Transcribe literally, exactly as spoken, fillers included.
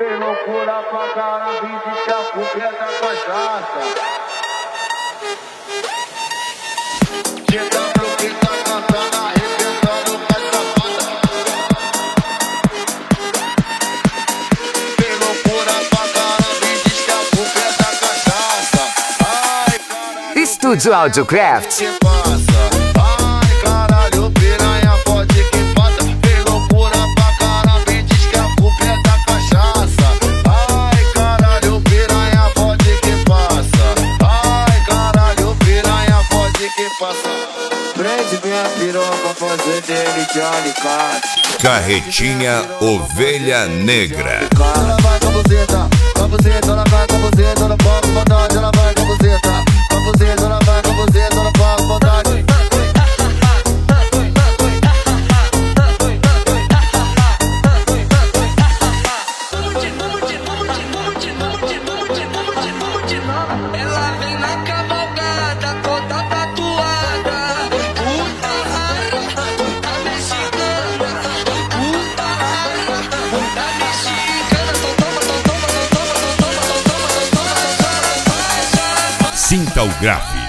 Tem loucura pra caramba e diz que a culpa é da cachaça. Tenta porque tá cantando, arrebentando com as sapatas. Tem loucura pra caramba e diz que a culpa é da cachaça. Ai, caralho. Estúdio Audiocraft. Que passa? Ai, caralho, piranha pode que passa. Tem loucura pra caramba e diz que a culpa é da cachaça. Ai, caralho, piranha pode que passa. Ai, caralho, piranha pode que passa. Prende minha piroca, fazer dele de alicate. Carretinha Ovelha Negra. Ela vai com a buzeta, com a buzeta, ela vai com a buzeta, ela paga vontade, ela vai com a buzeta, com a buzeta, ela vai com a buzeta, ela paga vontade. Ela vem na cavalgada, toda tatuada. Puta rara, puta mexicana. Puta rara, puta mexicana. Toma, toma, toma, toma, toma, toma, toma, toma, toma, toma, toma, toma. Sinta o grave.